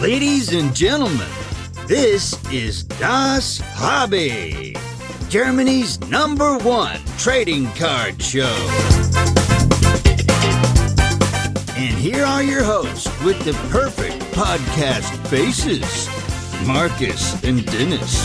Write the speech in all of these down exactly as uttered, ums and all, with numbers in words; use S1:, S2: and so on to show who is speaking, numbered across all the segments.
S1: Ladies and gentlemen, this is Das Hobby, Germany's number one trading card show. And here are your hosts with the perfect podcast faces, Marcus and Dennis.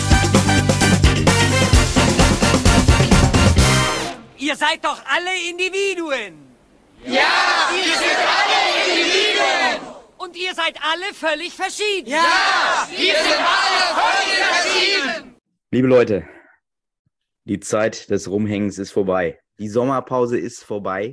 S2: Ihr seid doch alle Individuen.
S3: Ja, wir sind alle Individuen.
S2: Und ihr seid alle völlig verschieden.
S3: Ja, wir sind alle völlig verschieden.
S4: Liebe Leute, die Zeit des Rumhängens ist vorbei. Die Sommerpause ist vorbei.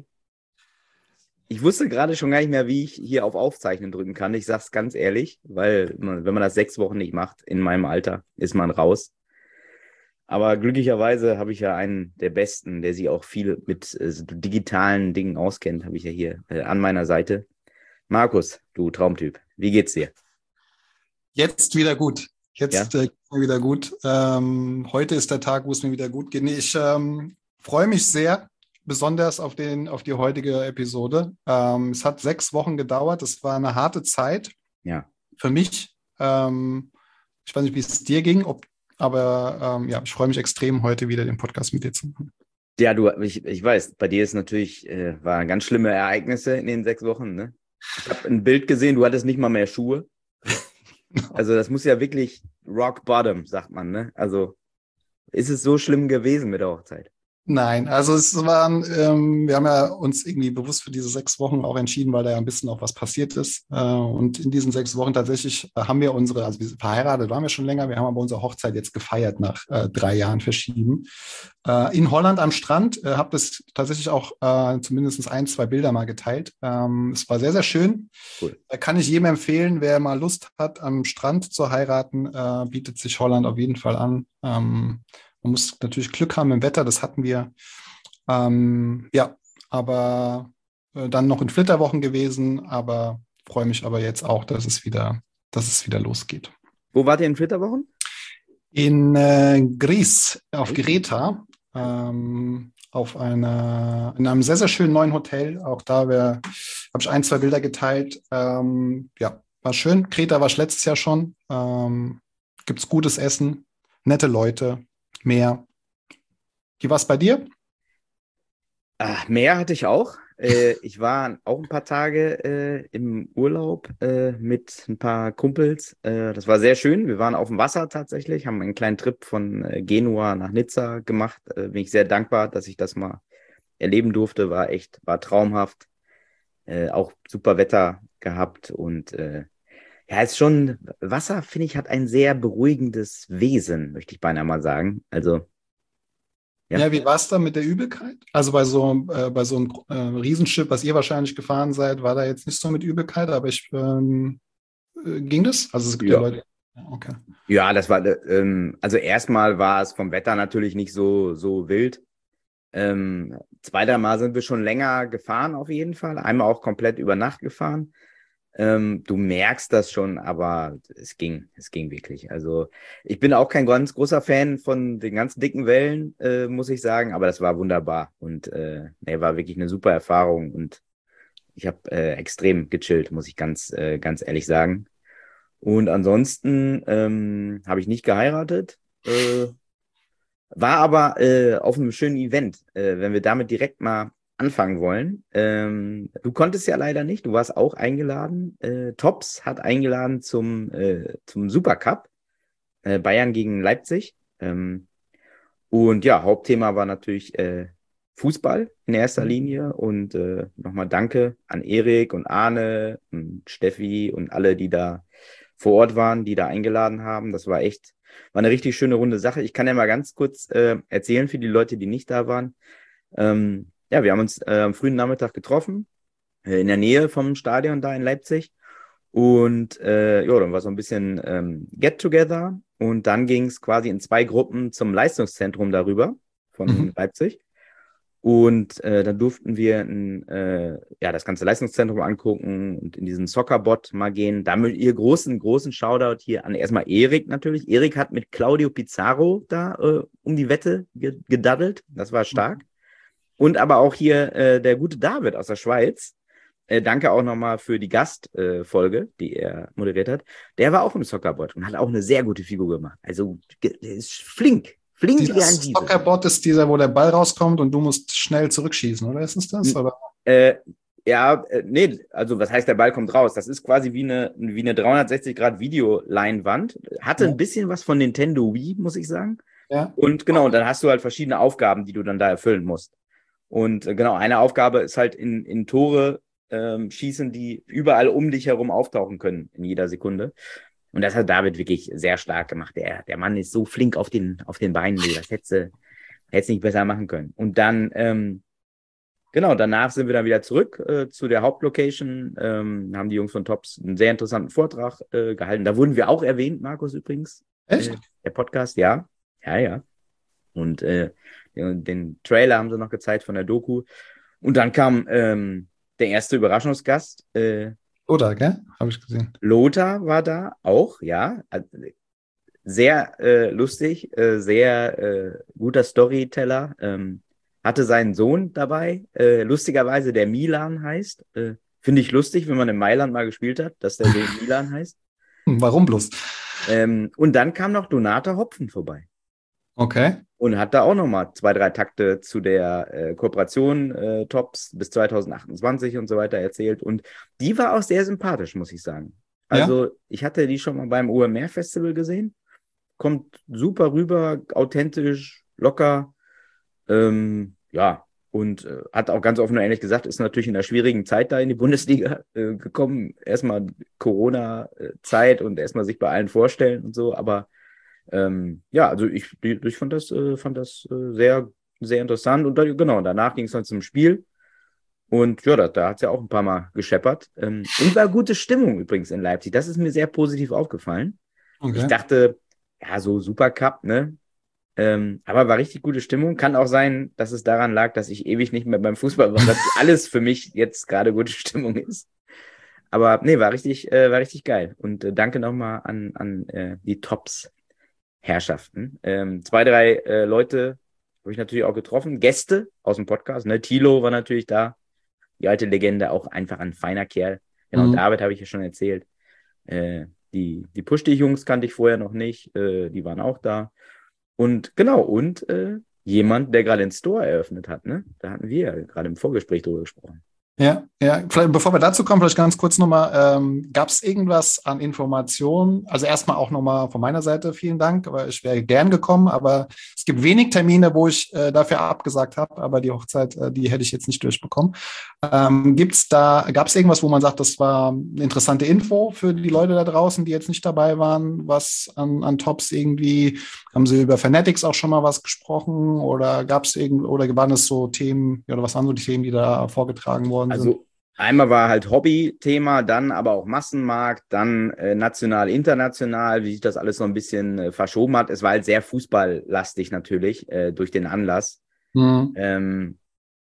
S4: Ich wusste gerade schon gar nicht mehr, wie ich hier auf Aufzeichnen drücken kann. Ich sag's ganz ehrlich, weil man, wenn man das sechs Wochen nicht macht, in meinem Alter, ist man raus. Aber glücklicherweise habe ich ja einen der Besten, der sich auch viel mit äh, digitalen Dingen auskennt, habe ich ja hier äh, an meiner Seite. Markus, du Traumtyp, wie geht's dir?
S5: Jetzt wieder gut. Jetzt
S4: Ja?
S5: äh, geht's mir wieder gut. Ähm, heute ist der Tag, wo es mir wieder gut geht. Nee, ich ähm, freue mich sehr, besonders auf, den, auf die heutige Episode. Ähm, es hat sechs Wochen gedauert. Es war eine harte Zeit
S4: Ja.
S5: für mich. Ähm, ich weiß nicht, wie es dir ging, ob, aber ähm, ja, ich freue mich extrem, heute wieder den Podcast mit dir zu machen.
S4: Ja, du, ich, ich weiß, bei dir ist natürlich, äh, waren ganz schlimme Ereignisse in den sechs Wochen, ne? Ich habe ein Bild gesehen, du hattest nicht mal mehr Schuhe. Also das muss ja wirklich rock bottom, sagt man, ne? Also ist es so schlimm gewesen mit der Hochzeit?
S5: Nein, also es waren, ähm, wir haben ja uns irgendwie bewusst für diese sechs Wochen auch entschieden, weil da ja ein bisschen auch was passiert ist. Äh, und in diesen sechs Wochen tatsächlich äh, haben wir unsere, also wir sind verheiratet waren wir schon länger, wir haben aber unsere Hochzeit jetzt gefeiert nach äh, drei Jahren Verschieben. Äh, in Holland am Strand, äh, habe das tatsächlich auch äh, zumindest ein, zwei Bilder mal geteilt. Ähm, es war sehr, sehr schön.
S4: Cool.
S5: Da kann ich jedem empfehlen, wer mal Lust hat, am Strand zu heiraten, äh, bietet sich Holland auf jeden Fall an. Ähm, Man muss natürlich Glück haben im Wetter, das hatten wir. Ähm, ja, aber äh, dann noch in Flitterwochen gewesen, aber freue mich aber jetzt auch, dass es wieder, dass es wieder losgeht.
S4: Wo wart ihr in Flitterwochen?
S5: In äh, Gries auf Greta, ähm, auf einer, in einem sehr, sehr schönen neuen Hotel. Auch da habe ich ein, zwei Bilder geteilt. Ähm, ja, war schön. Kreta war ich letztes Jahr schon. Ähm, Gibt es gutes Essen, nette Leute. Meer. Wie war es bei dir?
S4: Ach, Meer hatte ich auch. Äh, ich war auch ein paar Tage äh, im Urlaub äh, mit ein paar Kumpels. Äh, das war sehr schön. Wir waren auf dem Wasser tatsächlich, haben einen kleinen Trip von äh, Genua nach Nizza gemacht. Äh, bin ich sehr dankbar, dass ich das mal erleben durfte. War echt, war traumhaft. Äh, auch super Wetter gehabt und äh, ja, ist schon, Wasser, finde ich, hat ein sehr beruhigendes Wesen, möchte ich beinahe mal sagen. Also, ja.
S5: Ja, wie war es da mit der Übelkeit? Also bei so, äh, bei so einem äh, Riesenschiff, was ihr wahrscheinlich gefahren seid, war da jetzt nicht so mit Übelkeit, aber ich, ähm, äh, ging das? Also es gibt ja,
S4: Ja.
S5: Leute. Ja, okay.
S4: Ja, das war, ähm, also erstmal war es vom Wetter natürlich nicht so, so wild. Ähm, zweiter Mal sind wir schon länger gefahren auf jeden Fall. Einmal auch komplett über Nacht gefahren. Ähm, du merkst das schon, aber es ging, es ging wirklich. Also ich bin auch kein ganz großer Fan von den ganzen dicken Wellen, äh, muss ich sagen, aber das war wunderbar und äh, nee, war wirklich eine super Erfahrung und ich habe äh, extrem gechillt, muss ich ganz, äh, ganz ehrlich sagen. Und ansonsten ähm, habe ich nicht geheiratet, äh, war aber äh, auf einem schönen Event, äh, wenn wir damit direkt mal anfangen wollen. Ähm, du konntest ja leider nicht, du warst auch eingeladen. Äh, Tops hat eingeladen zum, äh, zum Supercup, äh, Bayern gegen Leipzig. Ähm, und ja, Hauptthema war natürlich äh, Fußball in erster Linie und äh, nochmal Danke an Erik und Arne und Steffi und alle, die da vor Ort waren, die da eingeladen haben. Das war echt, war eine richtig schöne runde Sache. Ich kann ja mal ganz kurz äh, erzählen für die Leute, die nicht da waren. Ähm, Ja, wir haben uns äh, am frühen Nachmittag getroffen, äh, in der Nähe vom Stadion da in Leipzig. Und äh, ja, dann war so ein bisschen ähm, Get-Together. Und dann ging es quasi in zwei Gruppen zum Leistungszentrum darüber von
S5: Mhm.
S4: Leipzig. Und äh, dann durften wir ein, äh, ja, das ganze Leistungszentrum angucken und in diesen Soccerbot mal gehen. Damit ihr großen, großen Shoutout hier an erstmal Erik natürlich. Erik hat mit Claudio Pizarro da äh, um die Wette ge- gedaddelt. Das war stark. Und aber auch hier äh, der gute David aus der Schweiz, äh, danke auch nochmal für die Gastfolge, äh, Folge, die er moderiert hat. Der war auch im Soccerbot und hat auch eine sehr gute Figur gemacht. Also, der ist flink. Flink wie ein Dieb.
S5: Soccerbot ist dieser, wo der Ball rauskommt und du musst schnell zurückschießen, oder ist es das? Oder?
S4: Äh, ja, äh, nee, also was heißt, der Ball kommt raus? Das ist quasi wie eine, wie eine dreihundertsechzig Grad Videoleinwand. Hatte ja. ein bisschen was von Nintendo Wii, muss ich sagen.
S5: Ja.
S4: Und genau, dann hast du halt verschiedene Aufgaben, die du dann da erfüllen musst. Und äh, genau, eine Aufgabe ist halt in, in Tore ähm, schießen, die überall um dich herum auftauchen können in jeder Sekunde. Und das hat David wirklich sehr stark gemacht. Der, der Mann ist so flink auf den, auf den Beinen. Das hätte es nicht besser machen können. Und dann, ähm, genau, danach sind wir dann wieder zurück äh, zu der Hauptlocation. Ähm, haben die Jungs von Tops einen sehr interessanten Vortrag äh, gehalten. Da wurden wir auch erwähnt, Markus übrigens.
S5: Echt?
S4: Äh, der Podcast, ja. Ja, ja. Und äh, den, den Trailer haben sie noch gezeigt von der Doku. Und dann kam ähm, der erste Überraschungsgast, äh,
S5: Oder, gell? Habe ich gesehen.
S4: Lothar war da auch, ja. Sehr äh, lustig, äh, sehr äh, guter Storyteller. Ähm, hatte seinen Sohn dabei, äh, lustigerweise der Milan heißt. Äh, Finde ich lustig, wenn man in Mailand mal gespielt hat, dass der Sohn Milan heißt.
S5: Warum bloß?
S4: Ähm, und dann kam noch Donata Hopfen vorbei.
S5: Okay.
S4: Und hat da auch nochmal zwei, drei Takte zu der äh, Kooperation äh, Tops bis zwanzig achtundzwanzig und so weiter erzählt. Und die war auch sehr sympathisch, muss ich sagen. Also ja. Ich hatte die schon mal beim O M R-Festival gesehen. Kommt super rüber, authentisch, locker. Ähm, ja, und äh, hat auch ganz offen und ehrlich gesagt, ist natürlich in einer schwierigen Zeit da in die Bundesliga äh, gekommen. Erstmal Corona-Zeit und erstmal sich bei allen vorstellen und so, aber Ähm, ja, also ich, ich fand das, äh, fand das äh, sehr, sehr interessant. Und da, genau, danach ging es dann zum Spiel. Und ja, da, da hat es ja auch ein paar Mal gescheppert. Ähm, und war gute Stimmung übrigens in Leipzig. Das ist mir sehr positiv aufgefallen. Okay. Ich dachte, ja, so Supercup, ne? Ähm, aber war richtig gute Stimmung. Kann auch sein, dass es daran lag, dass ich ewig nicht mehr beim Fußball war, dass alles für mich jetzt gerade gute Stimmung ist. Aber nee, war richtig, äh, war richtig geil. Und äh, danke nochmal an, an äh, die Tops. Herrschaften. Ähm, zwei, drei äh, Leute habe ich natürlich auch getroffen. Gäste aus dem Podcast. Ne? Thilo war natürlich da. Die alte Legende, auch einfach ein feiner Kerl. Genau, mhm. David habe ich ja schon erzählt. Äh, die die Push-Dich-Jungs kannte ich vorher noch nicht. Äh, die waren auch da. Und genau, und äh, jemand, der gerade den Store eröffnet hat. Ne? Da hatten wir ja gerade im Vorgespräch drüber gesprochen.
S5: Ja, ja, vielleicht, bevor wir dazu kommen, vielleicht ganz kurz nochmal, ähm, gab es irgendwas an Informationen? Also erstmal auch nochmal von meiner Seite vielen Dank, aber ich wäre gern gekommen, aber es gibt wenig Termine, wo ich äh, dafür abgesagt habe, aber die Hochzeit, äh, die hätte ich jetzt nicht durchbekommen. Ähm, gibt's da, gab es irgendwas, wo man sagt, das war eine interessante Info für die Leute da draußen, die jetzt nicht dabei waren, was an, an Tops irgendwie, haben sie über Fanatics auch schon mal was gesprochen oder gab es irgend, oder waren es so Themen, ja, oder was waren so die Themen, die da vorgetragen wurden?
S4: Also einmal war halt Hobby-Thema, dann aber auch Massenmarkt, dann äh, national, international, wie sich das alles so ein bisschen äh, verschoben hat. Es war halt sehr fußballlastig natürlich äh, durch den Anlass. Mhm. Ähm,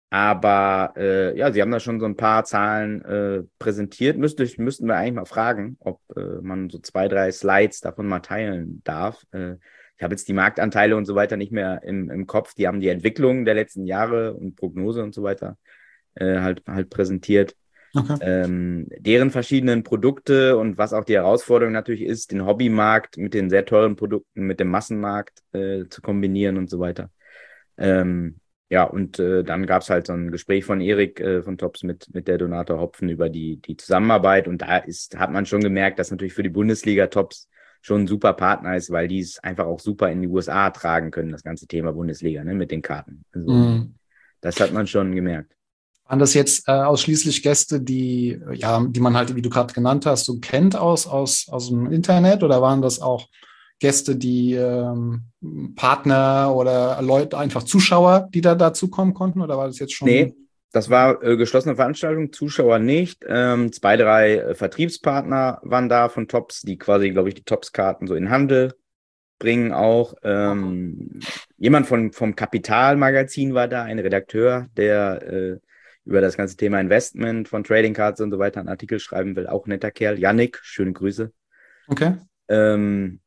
S4: aber äh, ja, sie haben da schon so ein paar Zahlen äh, präsentiert. Müsste, müssten wir eigentlich mal fragen, ob äh, man so zwei, drei Slides davon mal teilen darf. Äh, ich habe jetzt die Marktanteile und so weiter nicht mehr im, im Kopf. Die haben die Entwicklung der letzten Jahre und Prognose und so weiter Äh, halt, halt präsentiert. Okay. Ähm, deren verschiedenen Produkte und was auch die Herausforderung natürlich ist, den Hobbymarkt mit den sehr teuren Produkten, mit dem Massenmarkt äh, zu kombinieren und so weiter. Ähm, ja, und äh, dann gab es halt so ein Gespräch von Erik äh, von Tops mit, mit der Donata Hopfen über die, die Zusammenarbeit und da ist, hat man schon gemerkt, dass natürlich für die Bundesliga Tops schon ein super Partner ist, weil die es einfach auch super in die U S A tragen können, das ganze Thema Bundesliga, ne, mit den Karten. Also, mhm. Das hat man schon gemerkt.
S5: Waren das jetzt äh, ausschließlich Gäste, die, ja, die man halt, wie du gerade genannt hast, so kennt aus, aus, aus dem Internet oder waren das auch Gäste, die ähm, Partner oder Leute, einfach Zuschauer, die da dazukommen konnten oder war das jetzt schon?
S4: Nee, das war äh, geschlossene Veranstaltung, Zuschauer nicht. Ähm, zwei, drei äh, Vertriebspartner waren da von Tops, die quasi, glaube ich, die Tops-Karten so in Handel bringen auch. Ähm, jemand von, vom Kapital-Magazin war da, ein Redakteur, der äh, über das ganze Thema Investment von Trading Cards und so weiter einen Artikel schreiben will. Auch ein netter Kerl. Yannick, schöne Grüße.
S5: Okay.
S4: Ähm,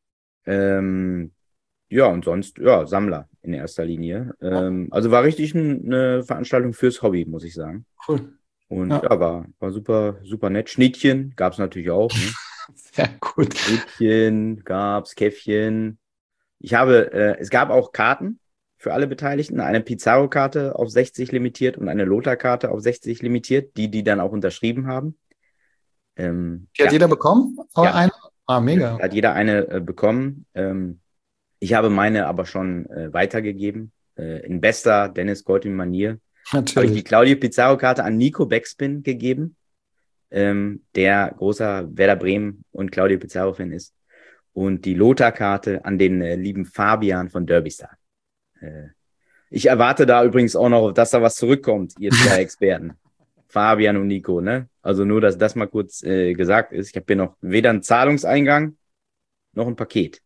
S4: ähm, ja, und sonst, ja, Sammler in erster Linie. Ähm, also war richtig ein, eine Veranstaltung fürs Hobby, muss ich sagen.
S5: Cool.
S4: Und
S5: Ja.
S4: ja, war, war super, super nett. Schnittchen gab es natürlich auch. Ne?
S5: Sehr gut.
S4: Schnittchen gab es, Käffchen. Ich habe, äh, es gab auch Karten für alle Beteiligten. Eine Pizarro-Karte auf sechzig limitiert und eine Lothar-Karte auf sechzig limitiert, die die dann auch unterschrieben haben. Ähm,
S5: Die hat
S4: ja,
S5: jeder bekommen? Oh,
S4: Ja.
S5: eine? Ah, mega.
S4: hat jeder eine äh, bekommen. Ähm, ich habe meine aber schon äh, weitergegeben. Äh, in bester Dennis Geuting-Manier habe ich die
S5: Natürlich.
S4: Claudio Pizarro-Karte an Nico Backspin gegeben, ähm, der großer Werder Bremen und Claudio Pizarro-Fan ist. Und die Lothar-Karte an den äh, lieben Fabian von Derbystar. Äh, ich erwarte da übrigens auch noch, dass da was zurückkommt, ihr zwei Experten. Fabian und Nico, ne? Also nur, dass das mal kurz äh, gesagt ist. Ich habe hier noch weder einen Zahlungseingang noch ein Paket.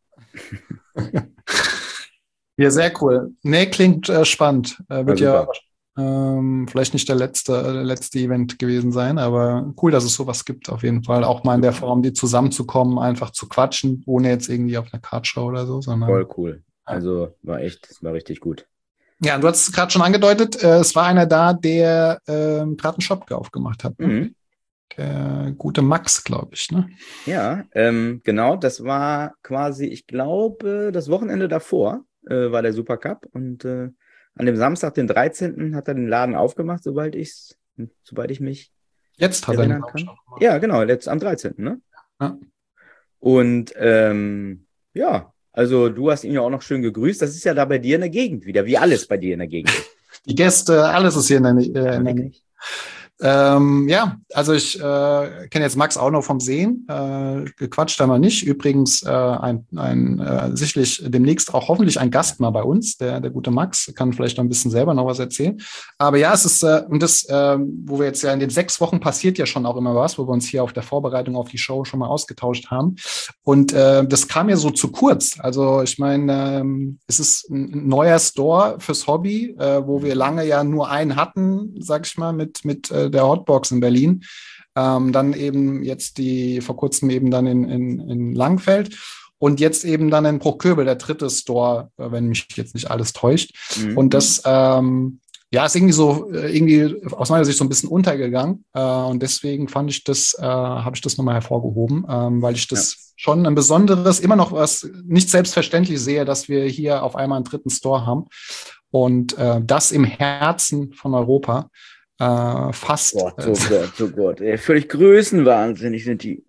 S5: Ja, sehr cool. Nee, klingt äh, spannend. Äh, wird
S4: Ja,
S5: ja
S4: super.
S5: ähm, vielleicht nicht der letzte, äh, letzte Event gewesen sein, aber cool, dass es sowas gibt auf jeden Fall. Auch mal in der Form, die zusammenzukommen, einfach zu quatschen, ohne jetzt irgendwie auf einer Kartshow oder so, sondern.
S4: Voll cool. Also war echt, war richtig gut.
S5: Ja, du hast es gerade schon angedeutet, äh, es war einer da, der ähm, gerade einen Shop aufgemacht hat. Ne?
S4: Mhm.
S5: Der gute Max, glaube ich, ne?
S4: Ja, ähm, genau, das war quasi, ich glaube, das Wochenende davor äh, war der Supercup und äh, an dem Samstag, den dreizehnten hat er den Laden aufgemacht, sobald ich's, sobald ich mich
S5: Jetzt hat er
S4: erinnern
S5: den
S4: kann.
S5: Shop gemacht.
S4: Ja, genau, jetzt am dreizehnten, ne?
S5: Ja.
S4: Und ähm, ja, also du hast ihn ja auch noch schön gegrüßt. Das ist ja da bei dir in der Gegend wieder, wie alles bei dir in der Gegend ist.
S5: Die Gäste, alles ist hier in der, Nä- äh,
S4: Ja,
S5: in der Nähe.
S4: wirklich.
S5: Ähm, ja, also ich äh, kenne jetzt Max auch noch vom Sehen. Äh, gequatscht haben wir nicht. Übrigens äh, ein, ein äh, sicherlich demnächst auch hoffentlich ein Gast mal bei uns, der, der gute Max, kann vielleicht noch ein bisschen selber noch was erzählen. Aber ja, es ist, äh, und das, äh, wo wir jetzt ja in den sechs Wochen passiert ja schon auch immer was, wo wir uns hier auf der Vorbereitung auf die Show schon mal ausgetauscht haben. Und äh, das kam ja so zu kurz. Also ich meine, ähm, es ist ein neuer Store fürs Hobby, äh, wo wir lange ja nur einen hatten, sag ich mal, mit, mit äh, der Hotbox in Berlin. Ähm, dann eben jetzt die, vor kurzem eben dann in, in, in Langfeld und jetzt eben dann in Bruchköbel, der dritte Store, äh, wenn mich jetzt nicht alles täuscht.
S4: Mhm.
S5: Und das, ähm, ja, ist irgendwie so, äh, irgendwie aus meiner Sicht so ein bisschen untergegangen. Äh, und deswegen fand ich das, äh, habe ich das nochmal hervorgehoben, ähm, weil ich das
S4: Ja.
S5: schon ein besonderes, immer noch was nicht selbstverständlich sehe, dass wir hier auf einmal einen dritten Store haben. Und äh, das im Herzen von Europa. Äh, fast.
S4: Gott, oh Gott, oh Gott. Ey, völlig größenwahnsinnig sind die.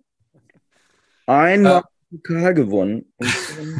S4: Einmal Pokal gewonnen. Und dann,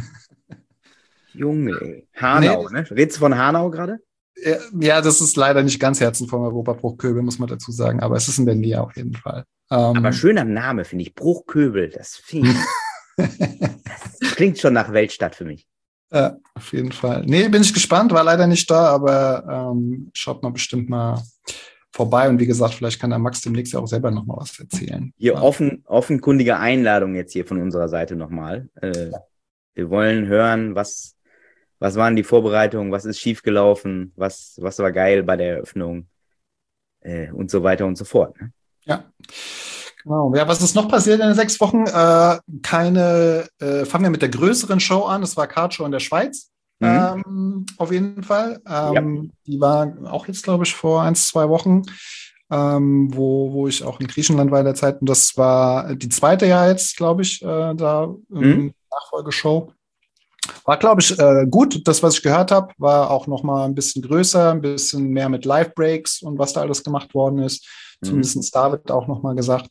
S4: Junge, ey. Hanau,
S5: Nee.
S4: ne? Redest du von Hanau gerade?
S5: Äh, ja, das ist leider nicht ganz Herzen von Europa, Bruchköbel, muss man dazu sagen, aber es ist in der Nähe auf jeden Fall. Ähm,
S4: Aber schöner Name, finde ich. Bruchköbel. Das, find ich, das klingt schon nach Weltstadt für mich.
S5: äh, auf jeden Fall. Nee, bin ich gespannt, war leider nicht da, aber ähm, schaut mal bestimmt mal vorbei. Und wie gesagt, vielleicht kann der Max demnächst ja auch selber noch mal was erzählen.
S4: Hier
S5: Ja.
S4: offen, offenkundige Einladung jetzt hier von unserer Seite nochmal. Äh, wir wollen hören, was, was waren die Vorbereitungen, was ist schiefgelaufen, was, was war geil bei der Eröffnung äh, und so weiter und so fort. Ne?
S5: Ja, genau. Ja, was ist noch passiert in den sechs Wochen? Äh, keine, äh, fangen wir mit der größeren Show an. Das war Kartshow in der Schweiz.
S4: Mhm.
S5: Ähm, auf jeden Fall. Ähm, Die war auch jetzt, glaube ich, vor ein, zwei Wochen, ähm, wo, wo ich auch in Griechenland war in der Zeit. Und das war die zweite Jahr jetzt, glaube ich, äh, da ähm,
S4: Mhm.
S5: Nachfolgeshow. War, glaube ich, äh, gut. Das, was ich gehört habe, war auch noch mal ein bisschen größer, ein bisschen mehr mit Live-Breaks und was da alles gemacht worden ist.
S4: Mhm.
S5: Zumindest David auch noch mal gesagt.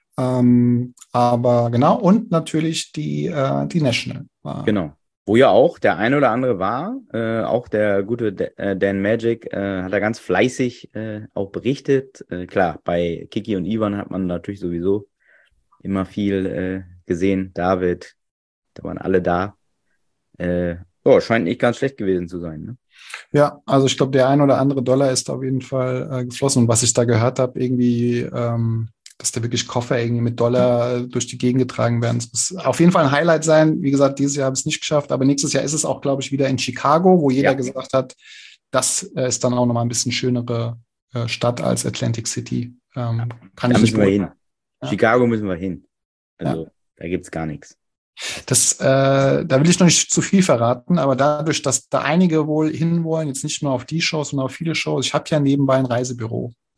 S5: Ähm, aber genau, und natürlich die, äh, die National. War,
S4: Genau. Wo ja auch der ein oder andere war, äh, auch der gute D- äh, Dan Magic äh, hat da ganz fleißig äh, auch berichtet. Äh, klar, bei Kiki und Ivan hat man natürlich sowieso immer viel äh, gesehen. David, da waren alle da. Äh, oh, scheint nicht ganz schlecht gewesen zu sein. Ne?
S5: Ja, also ich glaube, der ein oder andere Dollar ist auf jeden Fall äh, geflossen. Und was ich da gehört habe, irgendwie, ähm, dass da wirklich Koffer irgendwie mit Dollar äh, durch die Gegend getragen werden. Das muss auf jeden Fall ein Highlight sein. Wie gesagt, dieses Jahr habe ich es nicht geschafft, aber nächstes Jahr ist es auch, glaube ich, wieder in Chicago, wo jeder
S4: Ja.
S5: gesagt hat, das äh, ist dann auch nochmal ein bisschen schönere äh, Stadt als Atlantic City. Ähm, kann
S4: Da
S5: ich nicht
S4: müssen wir hin.
S5: beurteilen. Ja.
S4: Chicago müssen wir hin. Also da gibt's gar nichts.
S5: Das, äh, da will ich noch nicht zu viel verraten, aber dadurch, dass da einige wohl hinwollen, jetzt nicht nur auf die Shows, sondern auf viele Shows, ich habe ja nebenbei ein Reisebüro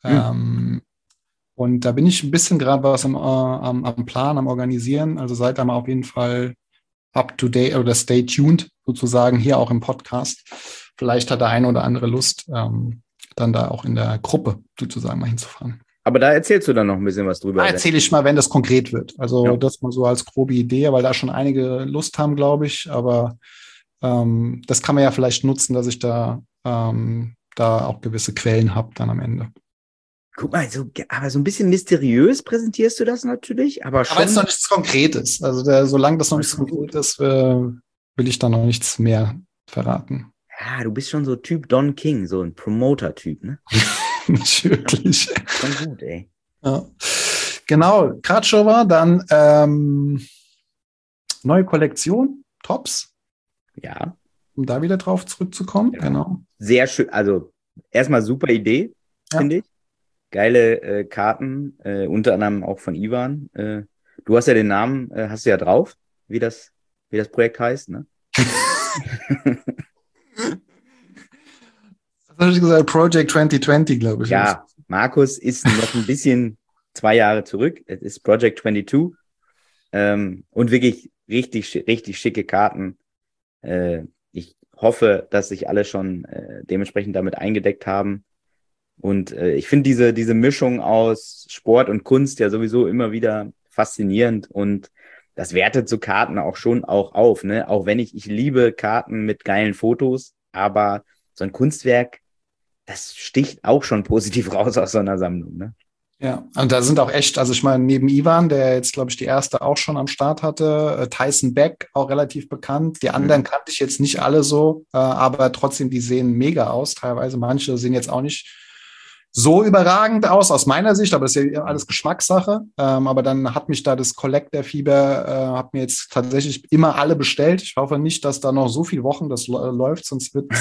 S5: Mhm. Ähm, und da bin ich ein bisschen gerade was am, äh, am, am Plan, am Organisieren. Also seid da mal auf jeden Fall up to date oder stay tuned sozusagen hier auch im Podcast. Vielleicht hat der eine oder andere Lust, ähm, dann da auch in der Gruppe sozusagen mal hinzufahren.
S4: Aber da erzählst du dann noch ein bisschen was drüber.
S5: Da erzähle ich mal, wenn das konkret wird. Also
S4: ja.
S5: Das mal so als grobe Idee, weil da schon einige Lust haben, glaube ich. Aber ähm, das kann man ja vielleicht nutzen, dass ich da, ähm, da auch gewisse Quellen habe dann am Ende.
S4: Guck mal, so, aber so ein bisschen mysteriös präsentierst du das natürlich, aber schon.
S5: Aber es ist noch nichts Konkretes. Also der, solange das noch nichts Konkretes ist, äh, will ich da noch nichts mehr verraten.
S4: Ja, du bist schon so Typ Don King, so ein Promoter-Typ, ne?
S5: Nicht wirklich.
S4: Schon gut, ey.
S5: Ja. Genau, Kratschova, dann ähm, neue Kollektion, Tops.
S4: Ja.
S5: Um da wieder drauf zurückzukommen.
S4: Ja.
S5: Genau.
S4: Sehr schön, also erstmal super Idee, ja. finde ich. Geile äh, Karten, äh, unter anderem auch von Ivan. Äh, du hast ja den Namen, äh, hast du ja drauf, wie das, wie das Projekt heißt, ne?
S5: Was habe ich gesagt? Project zwanzig zwanzig, glaube ich.
S4: Ja, Markus ist noch ein bisschen zwei Jahre zurück. Es ist Project zweiundzwanzig. Ähm, und wirklich richtig, richtig schicke Karten. Äh, ich hoffe, dass sich alle schon äh, dementsprechend damit eingedeckt haben. Und äh, ich finde diese, diese Mischung aus Sport und Kunst ja sowieso immer wieder faszinierend. Und das wertet so Karten auch schon auch auf, ne? Auch wenn ich, ich liebe Karten mit geilen Fotos, aber so ein Kunstwerk, das sticht auch schon positiv raus aus so einer Sammlung, ne?
S5: Ja, und da sind auch echt, also ich meine, neben Ivan, der jetzt, glaube ich, die erste auch schon am Start hatte, äh, Tyson Beck, auch relativ bekannt. Die anderen mhm. kannte ich jetzt nicht alle so, äh, aber trotzdem, die sehen mega aus. Teilweise manche sehen jetzt auch nicht so überragend aus, aus meiner Sicht, aber das ist ja alles Geschmackssache. Ähm, aber dann hat mich da das Collector-Fieber, äh, hat mir jetzt tatsächlich immer alle bestellt. Ich hoffe nicht, dass da noch so viele Wochen das äh, läuft, sonst wird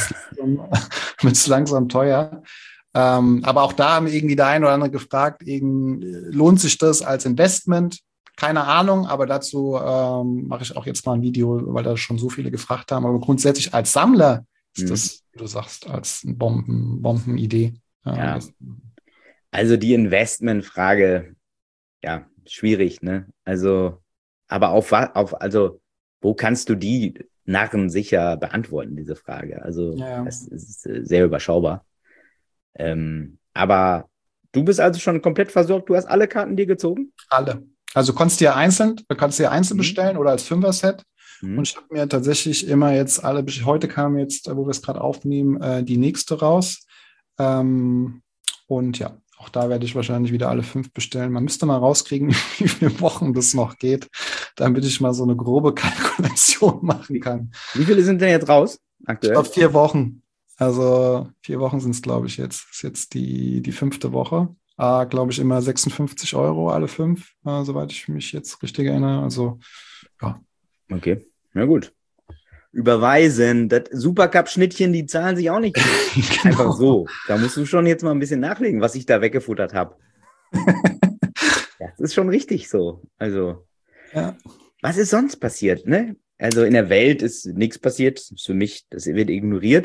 S5: es langsam teuer. Ähm, aber auch da haben irgendwie der eine oder andere gefragt, eben, lohnt sich das als Investment? Keine Ahnung, aber dazu ähm, mache ich auch jetzt mal ein Video, weil da schon so viele gefragt haben. Aber grundsätzlich als Sammler ist mhm. das, wie du sagst, als eine Bomben, Bombenidee.
S4: Ja, also die Investmentfrage, ja, schwierig, ne? Also, aber auf was, auf, also, wo kannst du die narrensicher beantworten, diese Frage? Also, ja. Das ist sehr überschaubar. Ähm, aber du bist also schon komplett versorgt, du hast alle Karten dir gezogen?
S5: Alle. Also konntest du ja einzeln, du kannst dir einzeln mhm. bestellen oder als Fünfer-Set. Mhm. Und ich habe mir tatsächlich immer jetzt alle, heute kam jetzt, wo wir es gerade aufnehmen, äh, die nächste raus. Ähm, und ja, auch da werde ich wahrscheinlich wieder alle fünf bestellen. Man müsste mal rauskriegen, wie viele Wochen das noch geht, damit ich mal so eine grobe Kalkulation machen kann.
S4: Wie viele sind denn jetzt raus aktuell?
S5: Ich glaube vier Wochen. Also vier Wochen sind es, glaube ich, jetzt. Das ist jetzt die, die fünfte Woche. Ah, glaube ich, immer sechsundfünfzig Euro alle fünf, äh, soweit ich mich jetzt richtig erinnere. Also, ja.
S4: Okay, na gut. Überweisen, das Supercup-Schnittchen, die zahlen sich auch nicht genau. Einfach so. Da musst du schon jetzt mal ein bisschen nachlegen, was ich da weggefuttert habe. Das ist schon richtig so. Also, ja. Was ist sonst passiert, ne? Also in der Welt ist nichts passiert. Das ist für mich, das wird ignoriert.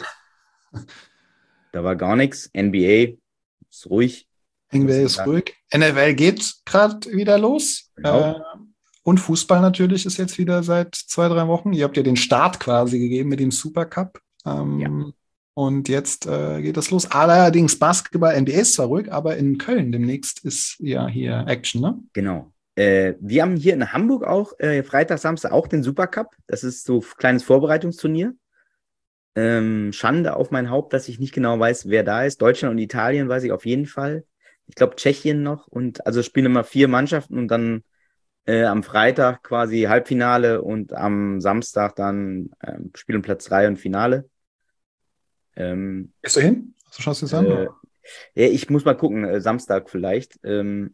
S4: Da war gar nichts. N B A ist ruhig.
S5: N B A ist ruhig. N F L geht gerade wieder los. Genau. Äh, Und Fußball natürlich ist jetzt wieder seit zwei, drei Wochen. Ihr habt ja den Start quasi gegeben mit dem Supercup. Ähm, ja. Und jetzt äh, geht das los. Allerdings Basketball, N B A ist zwar ruhig, aber in Köln demnächst ist ja hier Action, ne?
S4: Genau. Äh, wir haben hier in Hamburg auch äh, Freitag, Samstag auch den Supercup. Das ist so ein kleines Vorbereitungsturnier. Ähm, Schande auf mein Haupt, dass ich nicht genau weiß, wer da ist. Deutschland und Italien weiß ich auf jeden Fall. Ich glaube Tschechien noch. Und also spielen immer vier Mannschaften und dann Äh, am Freitag quasi Halbfinale und am Samstag dann äh, Spiel um Platz drei und Finale. Ähm,
S5: Bist du hin? Also schaust du es an?
S4: Äh, ja, ich muss mal gucken, äh, Samstag vielleicht. Ähm,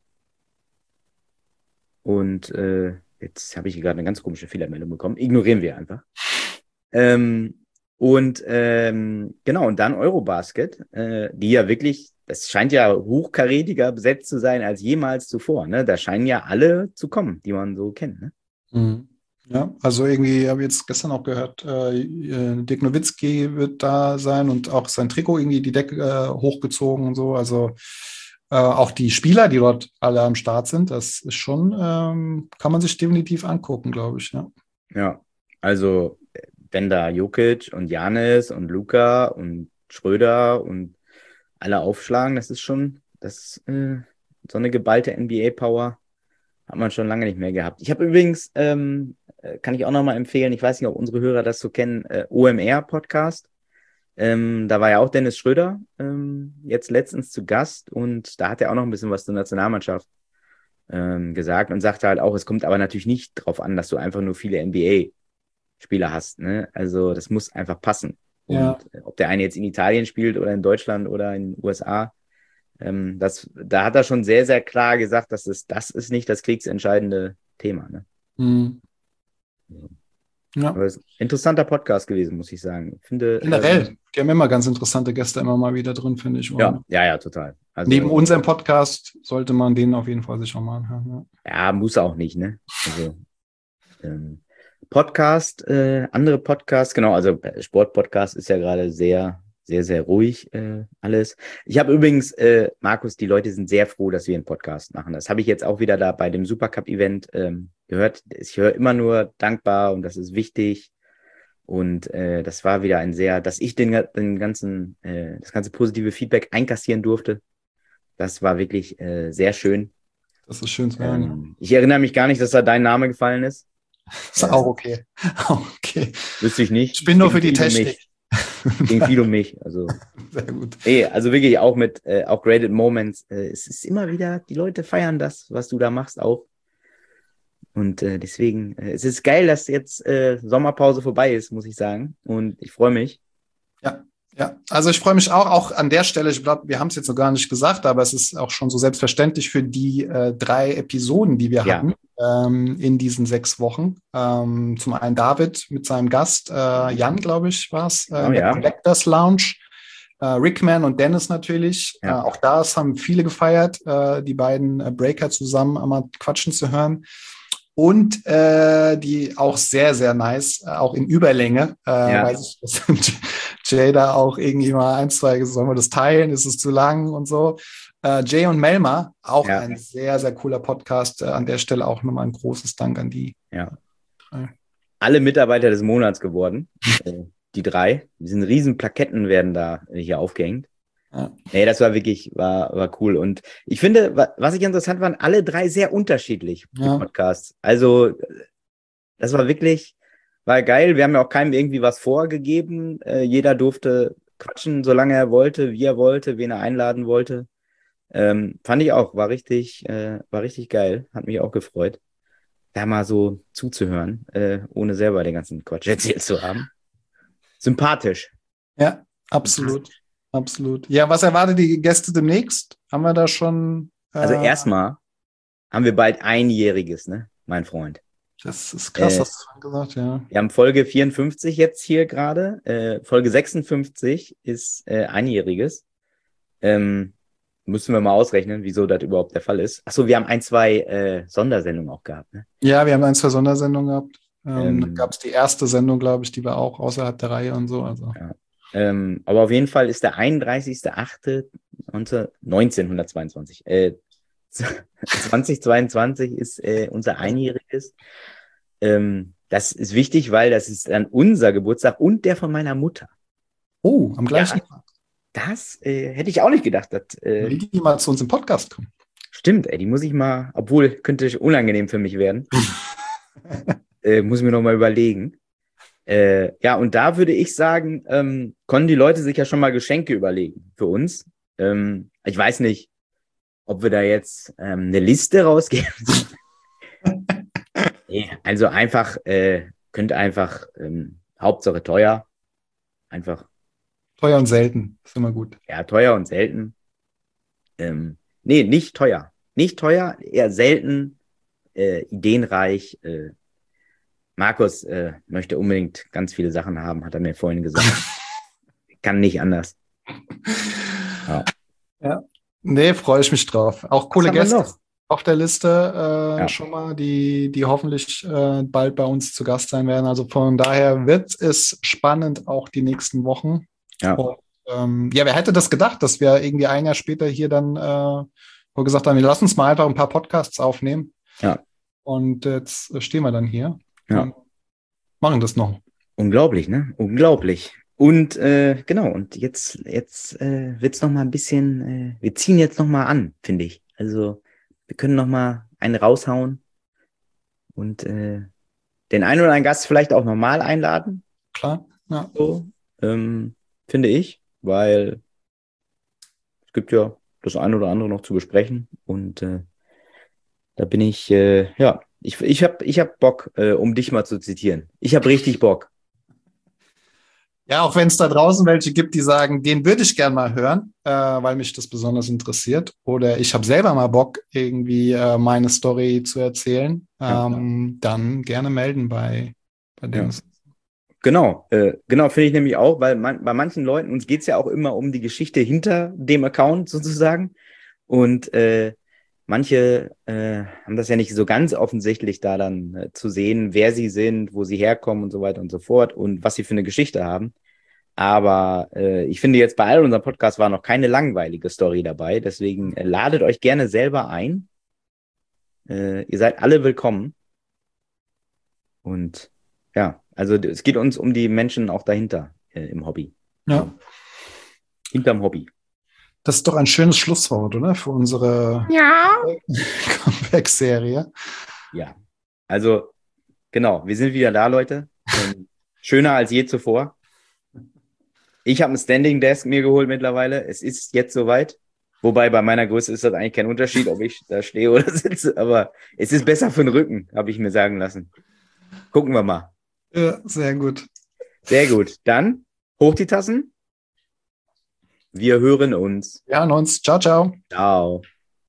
S4: und äh, jetzt habe ich gerade eine ganz komische Fehlermeldung bekommen. Ignorieren wir einfach. Ähm, und ähm, genau, und dann Eurobasket, äh, die ja wirklich, das scheint ja hochkarätiger besetzt zu sein als jemals zuvor. Ne? Da scheinen ja alle zu kommen, die man so kennt. Ne?
S5: Mhm. Ja, also irgendwie habe ich jetzt gestern auch gehört, äh, Dirk Nowitzki wird da sein und auch sein Trikot irgendwie die Decke äh, hochgezogen und so. Also Äh, auch die Spieler, die dort alle am Start sind, das ist schon, ähm, kann man sich definitiv angucken, glaube ich. Ja,
S4: Ja, also wenn da Jokic und Giannis und Luka und Schröder und alle aufschlagen, das ist schon, das äh, so eine geballte N B A-Power hat man schon lange nicht mehr gehabt. Ich habe übrigens, ähm, kann ich auch nochmal empfehlen, ich weiß nicht, ob unsere Hörer das so kennen, äh, O M R-Podcast. Ähm, da war ja auch Dennis Schröder ähm, jetzt letztens zu Gast und da hat er auch noch ein bisschen was zur Nationalmannschaft ähm, gesagt und sagte halt auch, es kommt aber natürlich nicht drauf an, dass du einfach nur viele N B A-Spieler hast. Ne? Also das muss einfach passen.
S5: Ja.
S4: Und ob der eine jetzt in Italien spielt oder in Deutschland oder in den U S A, ähm, das, da hat er schon sehr, sehr klar gesagt, dass es, das ist nicht das kriegsentscheidende Thema. Ne?
S5: Mhm. Ja.
S4: Aber es ist ein interessanter Podcast gewesen, muss ich sagen. Ich finde,
S5: Generell,
S4: ähm,
S5: die haben immer ganz interessante Gäste immer mal wieder drin, finde ich.
S4: ja, ja, ja, total. Also,
S5: neben unserem Podcast sollte man den auf jeden Fall sich auch mal anhören. Ja,
S4: ja, muss auch nicht, ne? Also, ähm, Podcast, äh, andere Podcasts, genau, also Sportpodcast ist ja gerade sehr, sehr, sehr ruhig äh, alles. Ich habe übrigens, äh, Markus, die Leute sind sehr froh, dass wir einen Podcast machen. Das habe ich jetzt auch wieder da bei dem Supercup-Event ähm, gehört. Ich höre immer nur dankbar und das ist wichtig. Und äh, das war wieder ein sehr, dass ich den, den ganzen, äh, das ganze positive Feedback einkassieren durfte. Das war wirklich äh, sehr schön.
S5: das ist schön zu hören.
S4: Ähm, ich erinnere mich gar nicht, dass da dein Name gefallen ist.
S5: Ist auch okay. okay.
S4: Wüsste ich nicht.
S5: Ich bin nur für die
S4: Ging viel um
S5: Technik.
S4: mich. Ging viel um mich. Also,
S5: Sehr gut.
S4: nee, also wirklich auch mit, äh, auch Graded Moments. Äh, es ist immer wieder, die Leute feiern das, was du da machst auch. Und äh, deswegen, äh, es ist geil, dass jetzt äh, Sommerpause vorbei ist, muss ich sagen. Und ich freue mich.
S5: Ja, ja. Also ich freue mich auch, auch an der Stelle, ich glaube, wir haben es jetzt noch gar nicht gesagt, aber es ist auch schon so selbstverständlich für die äh, drei Episoden, die wir
S4: Ja.
S5: hatten ähm, in diesen sechs Wochen. Ähm, zum einen David mit seinem Gast, äh, Jan, glaube ich, war es, äh,
S4: Oh,
S5: in der
S4: ja.
S5: Collectors Lounge. Äh, Rickman und Dennis natürlich.
S4: Ja.
S5: Äh, auch das haben viele gefeiert, äh, die beiden äh, Breaker zusammen einmal quatschen zu hören. Und äh, die auch sehr, sehr nice, äh, auch in Überlänge. Äh,
S4: Ja.
S5: Weiß ich, dass Jay da auch irgendwie mal ein, zwei, sollen wir das teilen? Ist es zu lang und so? Äh, Jay und Melma, auch
S4: Ja.
S5: ein sehr, sehr cooler Podcast. Äh, an der Stelle auch nochmal ein großes Dank an die.
S4: Ja.
S5: Ja.
S4: Alle Mitarbeiter des Monats geworden. äh, die drei. Diese riesen Plaketten werden da hier aufgehängt.
S5: Ja.
S4: Nee, das war wirklich, war, war cool. Und ich finde, wa- was ich interessant waren, alle drei sehr unterschiedlich, die
S5: Ja.
S4: Podcasts. Also, das war wirklich, war geil. Wir haben ja auch keinem irgendwie was vorgegeben. Äh, jeder durfte quatschen, solange er wollte, wie er wollte, wen er einladen wollte. Ähm, fand ich auch, war richtig, äh, war richtig geil. Hat mich auch gefreut, da mal so zuzuhören, äh, ohne selber den ganzen Quatsch erzählt zu haben. Sympathisch.
S5: Ja, absolut. Absolut. Ja, was erwartet die Gäste demnächst? Haben wir da schon. Äh,
S4: Also erstmal haben wir bald Einjähriges, ne, mein Freund.
S5: Das ist krass,
S4: äh,
S5: hast du vorhin gesagt, ja.
S4: Wir haben Folge vierundfünfzig jetzt hier gerade. Äh, Folge sechsundfünfzig ist äh, Einjähriges. Ähm, müssen wir mal ausrechnen, wieso das überhaupt der Fall ist. Achso, wir haben ein, zwei äh, Sondersendungen auch gehabt, ne?
S5: Ja, wir haben ein, zwei Sondersendungen gehabt. Ähm,
S4: Ähm,
S5: dann gab es die erste Sendung, glaube ich, die war auch außerhalb der Reihe und so. Also.
S4: Ja. Ähm, aber auf jeden Fall ist der einunddreißigster achte neunzehnhundertzweiundzwanzig. Äh, zweitausendzweiundzwanzig ist äh, unser Einjähriges. Ähm, das ist wichtig, weil das ist dann unser Geburtstag und der von meiner Mutter.
S5: Oh, am gleichen
S4: Ja.
S5: Tag.
S4: Das äh, hätte ich auch nicht gedacht. Das, äh,
S5: Will die mal zu uns im Podcast kommen?
S4: stimmt, ey, die muss ich mal, obwohl könnte unangenehm für mich werden. äh, muss ich mir noch mal überlegen. Äh, ja, und da würde ich sagen, ähm, konnten die Leute sich ja schon mal Geschenke überlegen für uns. Ähm, ich weiß nicht, ob wir da jetzt ähm, eine Liste rausgeben. Nee, also einfach, äh, könnte einfach, ähm, Hauptsache teuer. Einfach,
S5: Teuer und selten. Ist immer gut.
S4: ja, teuer und selten. Ähm, nee, nicht teuer. Nicht teuer, eher selten, äh, ideenreich. Äh, Markus äh, möchte unbedingt ganz viele Sachen haben, hat er mir vorhin gesagt. Kann nicht anders. Ja.
S5: Ja. Nee, freue ich mich drauf. Auch coole
S4: haben wir
S5: Gäste
S4: noch?
S5: auf der Liste äh,
S4: Ja.
S5: schon mal, die, die hoffentlich äh, bald bei uns zu Gast sein werden. Also von daher wird es spannend auch die nächsten Wochen.
S4: Ja.
S5: Und, äh, ähm, ja, wer hätte das gedacht, dass wir irgendwie ein Jahr später hier dann äh, wo gesagt haben, wir lassen uns mal einfach ein paar Podcasts aufnehmen.
S4: Ja.
S5: Und jetzt stehen wir dann hier
S4: Ja.
S5: und machen das noch.
S4: Unglaublich, ne? Unglaublich. Und äh, genau, und jetzt, jetzt äh, wird es nochmal ein bisschen, äh, wir ziehen jetzt nochmal an, finde ich. Also wir können nochmal einen raushauen und äh, den einen oder einen Gast vielleicht auch nochmal einladen.
S5: Klar, ja.
S4: So, ähm, finde ich, weil es gibt ja das eine oder andere noch zu besprechen und äh, da bin ich, äh, ja, ich, ich habe ich hab Bock, äh, um dich mal zu zitieren. Ich habe richtig Bock.
S5: Ja, auch wenn es da draußen welche gibt, die sagen, den würde ich gern mal hören, äh, weil mich das besonders interessiert. Oder ich habe selber mal Bock, irgendwie äh, meine Story zu erzählen. Ähm, ja. Dann gerne melden bei, bei Dennis.
S4: Ja. Genau, äh, genau, finde ich nämlich auch, weil man, bei manchen Leuten, uns geht es ja auch immer um die Geschichte hinter dem Account sozusagen. Und äh, manche äh, haben das ja nicht so ganz offensichtlich da dann äh, zu sehen, wer sie sind, wo sie herkommen und so weiter und so fort und was sie für eine Geschichte haben. Aber äh, ich finde jetzt bei all unseren Podcasts war noch keine langweilige Story dabei. Deswegen äh, ladet euch gerne selber ein. Äh, ihr seid alle willkommen. Und ja, also es geht uns um die Menschen auch dahinter äh, im Hobby.
S5: Ja.
S4: Hinterm Hobby.
S5: Das ist doch ein schönes Schlusswort, oder? Für unsere
S3: Ja.
S5: Comeback-Serie.
S4: Ja, also genau, wir sind wieder da, Leute. Ähm, schöner als je zuvor. Ich habe ein Standing Desk mir geholt mittlerweile. Es ist jetzt soweit. Wobei bei meiner Größe ist das eigentlich kein Unterschied, ob ich da stehe oder sitze. Aber es ist besser für den Rücken, habe ich mir sagen lassen. Gucken wir mal.
S5: Ja, sehr gut.
S4: Sehr gut. Dann hoch die Tassen. Wir hören uns.
S5: Wir hören uns. Ciao, ciao.
S4: Ciao.